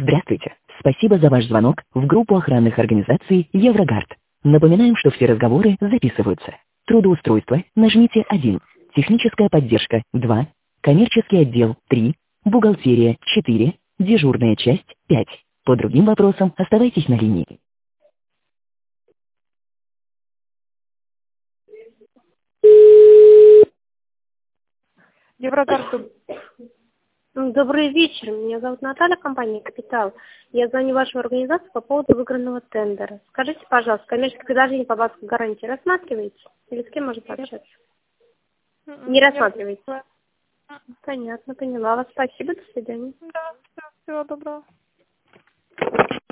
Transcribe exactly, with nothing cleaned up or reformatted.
Здравствуйте. Спасибо за ваш звонок в группу охранных организаций Еврогард. Напоминаем, что все разговоры записываются. Трудоустройство нажмите один. Техническая поддержка два. Коммерческий отдел три. Бухгалтерия четыре. Дежурная часть пять. По другим вопросам оставайтесь на линии. Еврогард. Добрый вечер. Меня зовут Наталья, компания «Капитал». Я звоню в вашу организацию по поводу выигранного тендера. Скажите, пожалуйста, коммерческое предложение по банковской гарантии рассматриваете? Или с кем можно пообщаться? Не рассматриваете? Понятно, поняла вас. Спасибо, до свидания. Да, всего доброго.